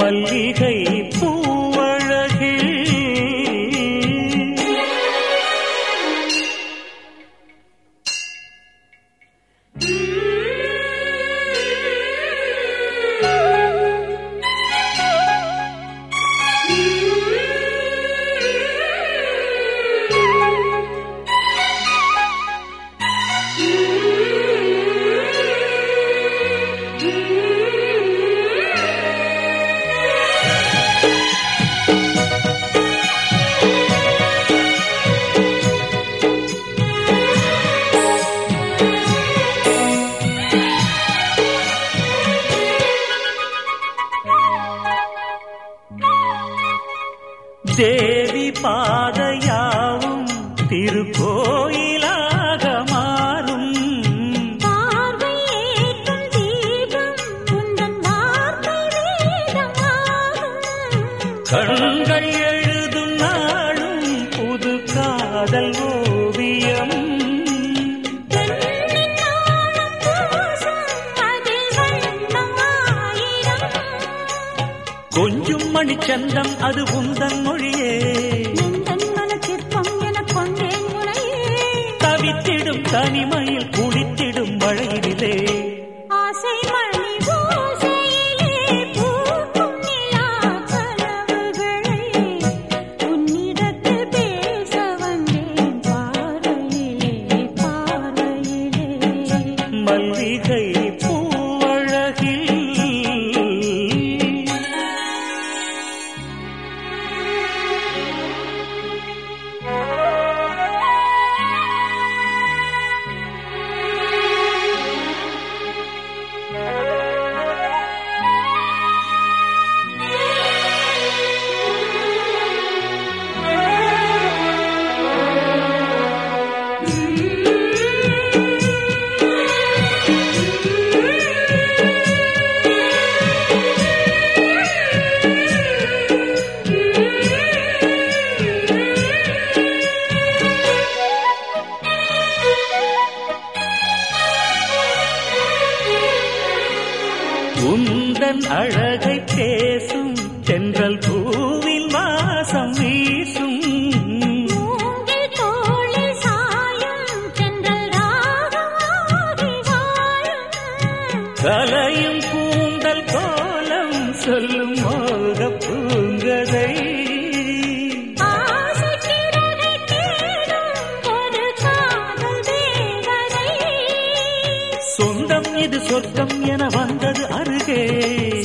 மல்லிகை பூவழகே தேவி பாதையாவும் திருக்கோயிலாக மாறும் பார்வையேற்றும் தீபம் உந்தன் வார்த்தை வேதமாகும் கண்கள் எழுதும் நாளும் புது காதல் ஓவியம் பெண்ணின் நாணம் பூசும் அதில் வண்ணம் ஆயிரம் கொஞ்சும் மணிச்சந்தம் அது உந்தன் மொழியே எந்தன் மனச்சிற்பம் எனக் கொண்டேன் உனையே தவித்திடும் தனிமையில் குளித்திடும் மழையிலே ஆசை மணி ஓசையிலே பூக்கும் நிலா கனவுகளை உன்னிடத்தில் பேச வந்தேன் பார்வையிலே பார்வையிலே மல்லிகை பூவழகில் உந்தன் அழகை பேசும் தென்றல் பூவின் வாசம் வீசும் மூங்கில் தோளில் சாயும் தென்றல் ராகமாகி வாழும் கலையும் கூந்தல் கோலம் சொல்லும் மோகப் பூங்கதை ஆசை பிறகை தேடும் ஒரு காதல் தேவதை சொந்தம் இது சொர்க்கம் என வந்தது அருகே